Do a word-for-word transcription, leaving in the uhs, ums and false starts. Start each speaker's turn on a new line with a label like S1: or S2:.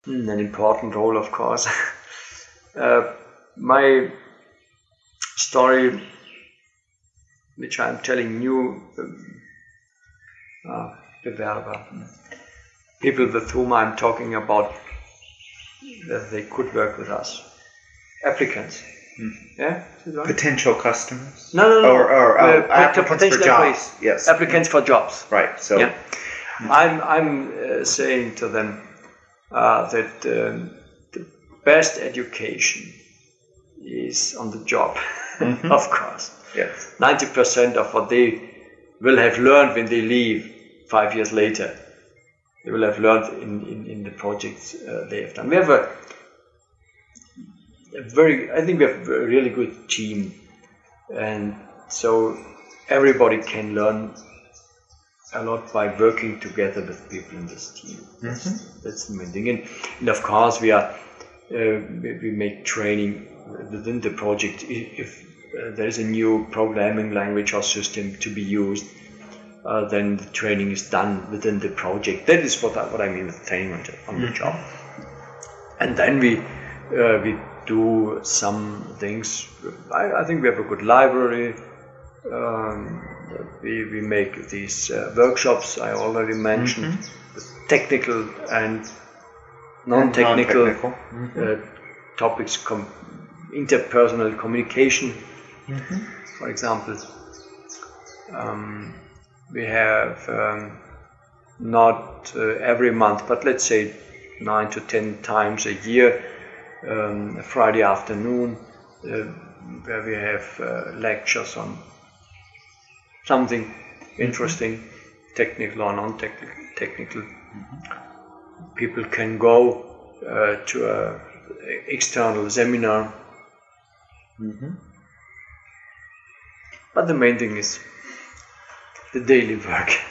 S1: Mm, an important role, of course. uh, my story, which I'm telling new um, uh, developer, people with whom I'm talking about, that they could work with us, applicants.
S2: Mm.
S1: Yeah,
S2: potential customers.
S1: No, no, no.
S2: Or, or uh,
S1: uh,
S2: applicants for jobs.
S1: Employees.
S2: Yes,
S1: applicants for jobs.
S2: Right. So,
S1: yeah. mm. I'm I'm uh, saying to them uh, that um, the best education is on the job, mm-hmm. of course.
S2: Yes.
S1: Ninety percent of what they will have learned when they leave five years later, they will have learned in in, in the projects uh, they have done. We have a A very, I think we have a really good team, and so everybody can learn a lot by working together with people in this team. Mm-hmm. That's, that's the main thing. And, and of course, we are uh, we make training within the project. If uh, there is a new programming language or system to be used, uh, then the training is done within the project. That is what I, what I mean with training on the, on the mm-hmm. job. And then we uh, we. do some things. I, I think we have a good library. Um, we, we make these uh, workshops I already mentioned, mm-hmm. with technical and non-technical, non-technical. Mm-hmm. uh, topics, com- interpersonal communication, mm-hmm. for example. Um, we have um, not uh, every month, but let's say nine to ten times a year, Um, a Friday afternoon, uh, where we have uh, lectures on something interesting, mm-hmm. technical or non-technical. Mm-hmm. People can go uh, to an external seminar. Mm-hmm. But the main thing is the daily work.